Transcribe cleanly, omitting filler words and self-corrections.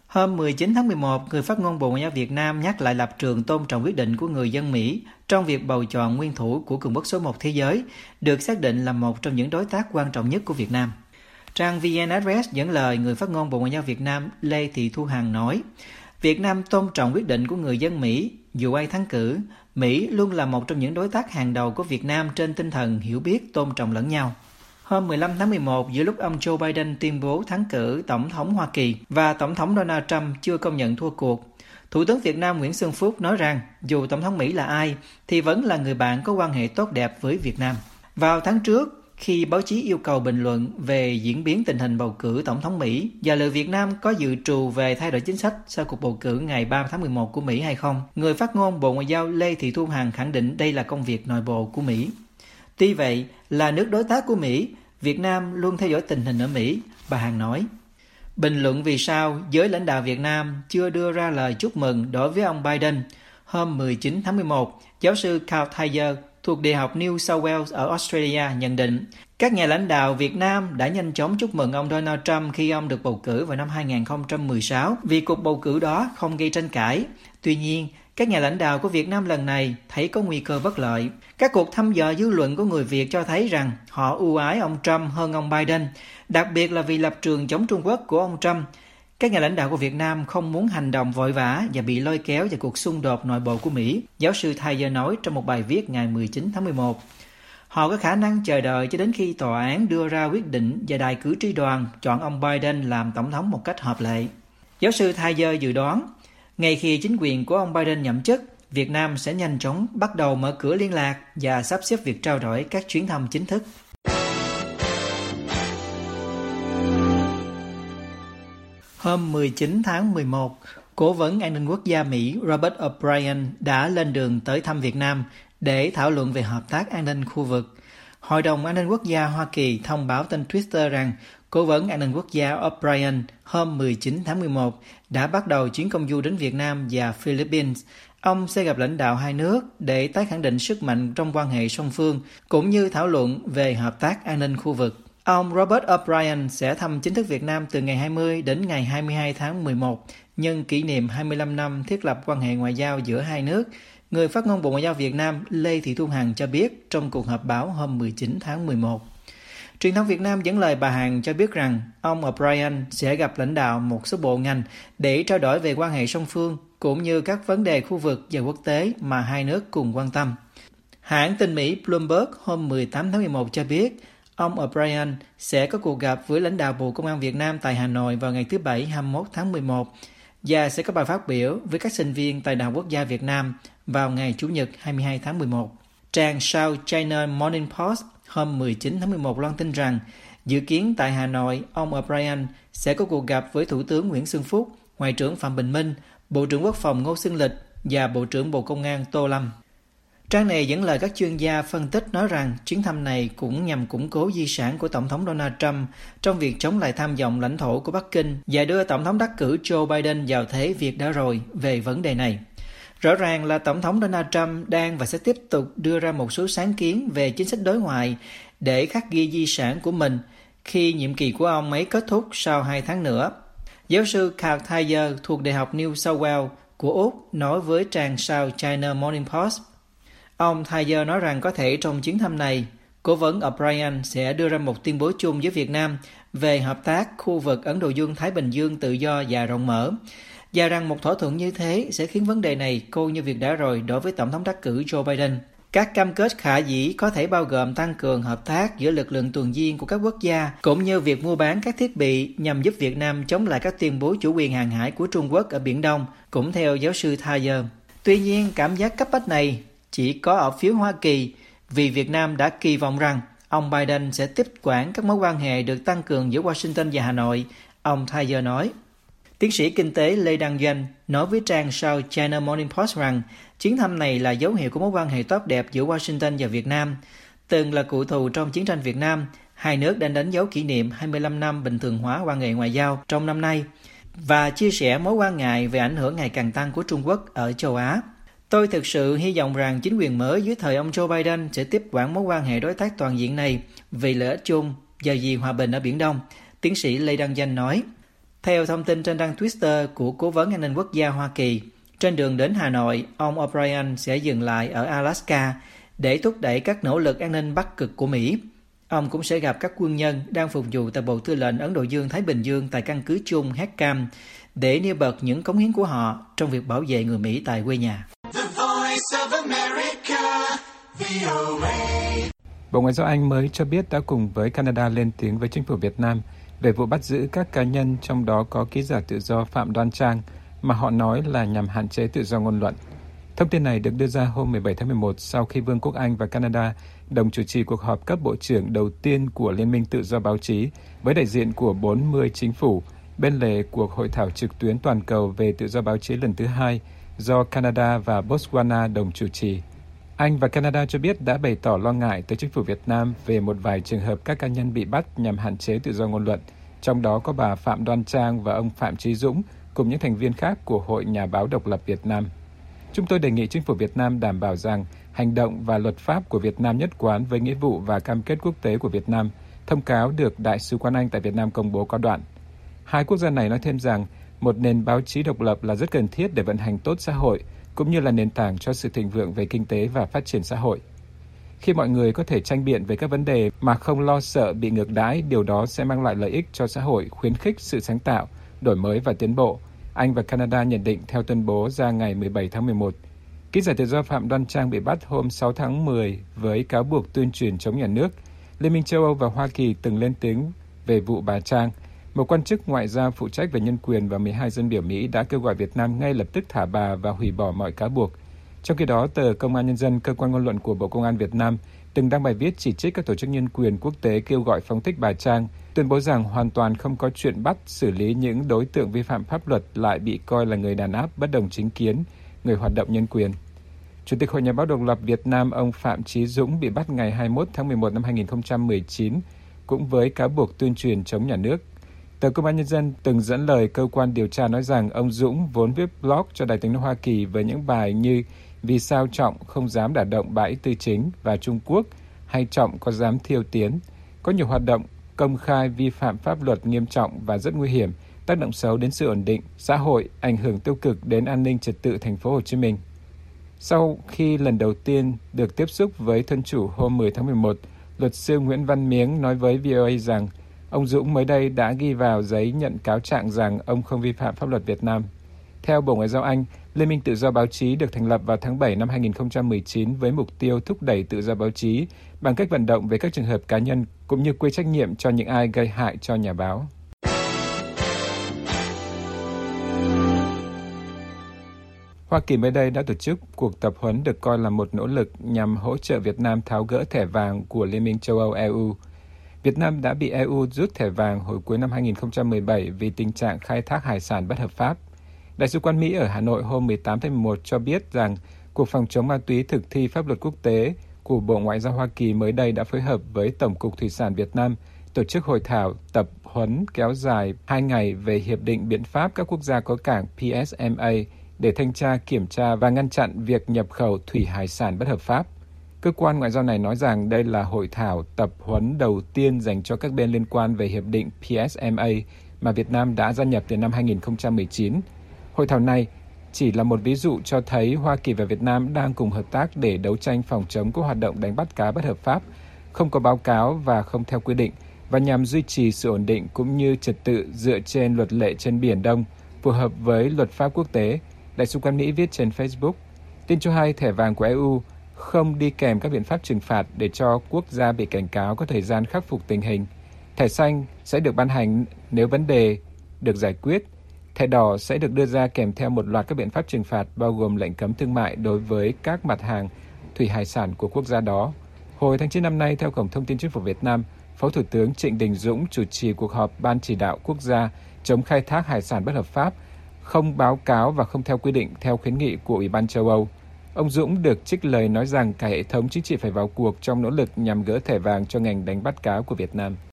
Hôm 19 tháng 11, người phát ngôn Bộ Ngoại giao Việt Nam nhắc lại lập trường tôn trọng quyết định của người dân Mỹ trong việc bầu chọn nguyên thủ của cường quốc số 1 thế giới, được xác định là một trong những đối tác quan trọng nhất của Việt Nam. Trang VN Express dẫn lời người phát ngôn Bộ Ngoại giao Việt Nam Lê Thị Thu Hằng nói, Việt Nam tôn trọng quyết định của người dân Mỹ, dù ai thắng cử, Mỹ luôn là một trong những đối tác hàng đầu của Việt Nam trên tinh thần hiểu biết, tôn trọng lẫn nhau. Hôm 15 tháng 11, giữa lúc ông Joe Biden tuyên bố thắng cử Tổng thống Hoa Kỳ và Tổng thống Donald Trump chưa công nhận thua cuộc, Thủ tướng Việt Nam Nguyễn Xuân Phúc nói rằng dù Tổng thống Mỹ là ai thì vẫn là người bạn có quan hệ tốt đẹp với Việt Nam. Vào tháng trước, khi báo chí yêu cầu bình luận về diễn biến tình hình bầu cử Tổng thống Mỹ và liệu Việt Nam có dự trù về thay đổi chính sách sau cuộc bầu cử ngày 3 tháng 11 của Mỹ hay không, người phát ngôn Bộ Ngoại giao Lê Thị Thu Hằng khẳng định đây là công việc nội bộ của Mỹ. Tuy vậy, là nước đối tác của Mỹ, Việt Nam luôn theo dõi tình hình ở Mỹ, bà Hằng nói. Bình luận vì sao giới lãnh đạo Việt Nam chưa đưa ra lời chúc mừng đối với ông Biden, hôm 19 tháng 11, giáo sư Carl Thayer thuộc Đại học New South Wales ở Australia nhận định các nhà lãnh đạo Việt Nam đã nhanh chóng chúc mừng ông Donald Trump khi ông được bầu cử vào năm 2016 vì cuộc bầu cử đó không gây tranh cãi. Tuy nhiên, các nhà lãnh đạo của Việt Nam lần này thấy có nguy cơ bất lợi. Các cuộc thăm dò dư luận của người Việt cho thấy rằng họ ưu ái ông Trump hơn ông Biden, đặc biệt là vì lập trường chống Trung Quốc của ông Trump. Các nhà lãnh đạo của Việt Nam không muốn hành động vội vã và bị lôi kéo vào cuộc xung đột nội bộ của Mỹ, giáo sư Thayer nói trong một bài viết ngày 19 tháng 11. Họ có khả năng chờ đợi cho đến khi tòa án đưa ra quyết định và đại cử tri đoàn chọn ông Biden làm tổng thống một cách hợp lệ. Giáo sư Thayer dự đoán, ngay khi chính quyền của ông Biden nhậm chức, Việt Nam sẽ nhanh chóng bắt đầu mở cửa liên lạc và sắp xếp việc trao đổi các chuyến thăm chính thức. Hôm 19 tháng 11, Cố vấn An ninh Quốc gia Mỹ Robert O'Brien đã lên đường tới thăm Việt Nam để thảo luận về hợp tác an ninh khu vực. Hội đồng An ninh Quốc gia Hoa Kỳ thông báo trên Twitter rằng Cố vấn An ninh Quốc gia O'Brien hôm 19 tháng 11 đã bắt đầu chuyến công du đến Việt Nam và Philippines. Ông sẽ gặp lãnh đạo hai nước để tái khẳng định sức mạnh trong quan hệ song phương, cũng như thảo luận về hợp tác an ninh khu vực. Ông Robert O'Brien sẽ thăm chính thức Việt Nam từ ngày 20 đến ngày 22 tháng 11, nhân kỷ niệm 25 năm thiết lập quan hệ ngoại giao giữa hai nước. Người phát ngôn Bộ Ngoại giao Việt Nam Lê Thị Thu Hằng cho biết trong cuộc họp báo hôm 19 tháng 11. Truyền thông Việt Nam dẫn lời bà Hằng cho biết rằng ông O'Brien sẽ gặp lãnh đạo một số bộ ngành để trao đổi về quan hệ song phương cũng như các vấn đề khu vực và quốc tế mà hai nước cùng quan tâm. Hãng tin Mỹ Bloomberg hôm 18 tháng 11 cho biết ông O'Brien sẽ có cuộc gặp với lãnh đạo Bộ Công an Việt Nam tại Hà Nội vào ngày thứ Bảy 21 tháng 11 và sẽ có bài phát biểu với các sinh viên tại Đại học Quốc gia Việt Nam vào ngày Chủ nhật 22 tháng 11. Trang South China Morning Post hôm 19 tháng 11 loan tin rằng dự kiến tại Hà Nội, ông O'Brien sẽ có cuộc gặp với Thủ tướng Nguyễn Xuân Phúc, Ngoại trưởng Phạm Bình Minh, Bộ trưởng Quốc phòng Ngô Xuân Lịch và Bộ trưởng Bộ Công an Tô Lâm. Trang này dẫn lời các chuyên gia phân tích nói rằng chuyến thăm này cũng nhằm củng cố di sản của Tổng thống Donald Trump trong việc chống lại tham vọng lãnh thổ của Bắc Kinh và đưa Tổng thống đắc cử Joe Biden vào thế việc đã rồi về vấn đề này. Rõ ràng là Tổng thống Donald Trump đang và sẽ tiếp tục đưa ra một số sáng kiến về chính sách đối ngoại để khắc ghi di sản của mình khi nhiệm kỳ của ông ấy kết thúc sau 2 tháng nữa. Giáo sư Carl Thayer thuộc Đại học New South Wales của Úc nói với trang South China Morning Post. Ông Thayer nói rằng có thể trong chuyến thăm này, Cố vấn O'Brien sẽ đưa ra một tuyên bố chung với Việt Nam về hợp tác khu vực Ấn Độ Dương-Thái Bình Dương tự do và rộng mở, và rằng một thỏa thuận như thế sẽ khiến vấn đề này cô như việc đã rồi đối với Tổng thống đắc cử Joe Biden. Các cam kết khả dĩ có thể bao gồm tăng cường hợp tác giữa lực lượng tuần duyên của các quốc gia, cũng như việc mua bán các thiết bị nhằm giúp Việt Nam chống lại các tuyên bố chủ quyền hàng hải của Trung Quốc ở Biển Đông, cũng theo giáo sư Thayer. Tuy nhiên, cảm giác cấp bách này chỉ có ở phía Hoa Kỳ, vì Việt Nam đã kỳ vọng rằng ông Biden sẽ tiếp quản các mối quan hệ được tăng cường giữa Washington và Hà Nội, ông Thayer nói. Tiến sĩ kinh tế Lê Đăng Doanh nói với trang South China Morning Post rằng chuyến thăm này là dấu hiệu của mối quan hệ tốt đẹp giữa Washington và Việt Nam. Từng là cựu thù trong chiến tranh Việt Nam, hai nước đang đánh dấu kỷ niệm 25 năm bình thường hóa quan hệ ngoại giao trong năm nay và chia sẻ mối quan ngại về ảnh hưởng ngày càng tăng của Trung Quốc ở châu Á. Tôi thực sự hy vọng rằng chính quyền mới dưới thời ông Joe Biden sẽ tiếp quản mối quan hệ đối tác toàn diện này vì lợi ích chung và vì hòa bình ở Biển Đông, tiến sĩ Lê Đăng Doanh nói. Theo thông tin trên trang Twitter của Cố vấn An ninh Quốc gia Hoa Kỳ, trên đường đến Hà Nội, ông O'Brien sẽ dừng lại ở Alaska để thúc đẩy các nỗ lực an ninh Bắc Cực của Mỹ. Ông cũng sẽ gặp các quân nhân đang phục vụ tại Bộ Tư lệnh Ấn Độ Dương-Thái Bình Dương tại căn cứ chung HECM để nêu bật những cống hiến của họ trong việc bảo vệ người Mỹ tại quê nhà. Bộ Ngoại giao Anh mới cho biết đã cùng với Canada lên tiếng với chính phủ Việt Nam về vụ bắt giữ các cá nhân, trong đó có ký giả tự do Phạm Đoan Trang, mà họ nói là nhằm hạn chế tự do ngôn luận. Thông tin này được đưa ra hôm 17 tháng 11 sau khi Vương quốc Anh và Canada đồng chủ trì cuộc họp cấp bộ trưởng đầu tiên của Liên minh Tự do báo chí với đại diện của 40 chính phủ bên lề cuộc hội thảo trực tuyến toàn cầu về tự do báo chí lần thứ 2 do Canada và Botswana đồng chủ trì. Anh và Canada cho biết đã bày tỏ lo ngại tới chính phủ Việt Nam về một vài trường hợp các cá nhân bị bắt nhằm hạn chế tự do ngôn luận, trong đó có bà Phạm Đoan Trang và ông Phạm Chí Dũng cùng những thành viên khác của Hội Nhà báo Độc lập Việt Nam. Chúng tôi đề nghị chính phủ Việt Nam đảm bảo rằng hành động và luật pháp của Việt Nam nhất quán với nghĩa vụ và cam kết quốc tế của Việt Nam, thông cáo được Đại sứ quán Anh tại Việt Nam công bố có đoạn. Hai quốc gia này nói thêm rằng một nền báo chí độc lập là rất cần thiết để vận hành tốt xã hội, cũng như là nền tảng cho sự thịnh vượng về kinh tế và phát triển xã hội. Khi mọi người có thể tranh biện về các vấn đề mà không lo sợ bị ngược đãi, điều đó sẽ mang lại lợi ích cho xã hội, khuyến khích sự sáng tạo, đổi mới và tiến bộ, Anh và Canada nhận định theo tuyên bố ra ngày 17 tháng 11. Ký giả tự do Phạm Đoan Trang bị bắt hôm 6 tháng 10 với cáo buộc tuyên truyền chống nhà nước. Liên minh châu Âu và Hoa Kỳ từng lên tiếng về vụ bà Trang. Một quan chức ngoại giao phụ trách về nhân quyền và 12 dân biểu Mỹ đã kêu gọi Việt Nam ngay lập tức thả bà và hủy bỏ mọi cáo buộc. Trong khi đó, tờ Công an Nhân dân, cơ quan ngôn luận của Bộ Công an Việt Nam, từng đăng bài viết chỉ trích các tổ chức nhân quyền quốc tế kêu gọi phóng thích bà Trang, tuyên bố rằng hoàn toàn không có chuyện bắt xử lý những đối tượng vi phạm pháp luật lại bị coi là người đàn áp, bất đồng chính kiến, người hoạt động nhân quyền. Chủ tịch Hội Nhà báo Độc lập Việt Nam ông Phạm Chí Dũng bị bắt ngày 21 tháng 11 năm 2019, cũng với cáo buộc tuyên truyền chống nhà nước. Tờ Công an Nhân dân từng dẫn lời cơ quan điều tra nói rằng ông Dũng vốn viết blog cho Đài Tiếng nói Hoa Kỳ với những bài như Vì sao Trọng không dám đả động bãi tư chính và Trung Quốc, hay Trọng có dám thiêu tiến, có nhiều hoạt động công khai vi phạm pháp luật nghiêm trọng và rất nguy hiểm, tác động xấu đến sự ổn định xã hội, ảnh hưởng tiêu cực đến an ninh trật tự thành phố Hồ Chí Minh. Sau khi lần đầu tiên được tiếp xúc với thân chủ hôm 10 tháng 11, luật sư Nguyễn Văn Miếng nói với VOA rằng ông Dũng mới đây đã ghi vào giấy nhận cáo trạng rằng ông không vi phạm pháp luật Việt Nam. Theo Bộ Ngoại giao Anh, Liên minh Tự do báo chí được thành lập vào tháng 7 năm 2019 với mục tiêu thúc đẩy tự do báo chí bằng cách vận động về các trường hợp cá nhân cũng như quy trách nhiệm cho những ai gây hại cho nhà báo. Hoa Kỳ mới đây đã tổ chức cuộc tập huấn được coi là một nỗ lực nhằm hỗ trợ Việt Nam tháo gỡ thẻ vàng của Liên minh châu Âu EU. Việt Nam đã bị EU rút thẻ vàng hồi cuối năm 2017 vì tình trạng khai thác hải sản bất hợp pháp. Đại sứ quán Mỹ ở Hà Nội hôm 18 tháng 11 cho biết rằng Cục Phòng chống ma túy thực thi pháp luật quốc tế của Bộ Ngoại giao Hoa Kỳ mới đây đã phối hợp với Tổng cục Thủy sản Việt Nam tổ chức hội thảo tập huấn kéo dài 2 ngày về Hiệp định Biện pháp các quốc gia có cảng PSMA để thanh tra, kiểm tra và ngăn chặn việc nhập khẩu thủy hải sản bất hợp pháp. Cơ quan ngoại giao này nói rằng đây là hội thảo tập huấn đầu tiên dành cho các bên liên quan về Hiệp định PSMA mà Việt Nam đã gia nhập từ năm 2019. Hội thảo này chỉ là một ví dụ cho thấy Hoa Kỳ và Việt Nam đang cùng hợp tác để đấu tranh phòng chống các hoạt động đánh bắt cá bất hợp pháp, không có báo cáo và không theo quy định, và nhằm duy trì sự ổn định cũng như trật tự dựa trên luật lệ trên Biển Đông, phù hợp với luật pháp quốc tế, Đại sứ quán Mỹ viết trên Facebook. Tin cho hay thẻ vàng của EU không đi kèm các biện pháp trừng phạt để cho quốc gia bị cảnh cáo có thời gian khắc phục tình hình. Thẻ xanh sẽ được ban hành nếu vấn đề được giải quyết. Thẻ đỏ sẽ được đưa ra kèm theo một loạt các biện pháp trừng phạt bao gồm lệnh cấm thương mại đối với các mặt hàng thủy hải sản của quốc gia đó. Hồi tháng 9 năm nay, theo Cổng Thông tin Chính phủ Việt Nam, Phó Thủ tướng Trịnh Đình Dũng chủ trì cuộc họp Ban Chỉ đạo Quốc gia chống khai thác hải sản bất hợp pháp, không báo cáo và không theo quy định theo khuyến nghị của Ủy ban châu Âu. Ông Dũng được trích lời nói rằng cả hệ thống chính trị phải vào cuộc trong nỗ lực nhằm gỡ thẻ vàng cho ngành đánh bắt cá của Việt Nam.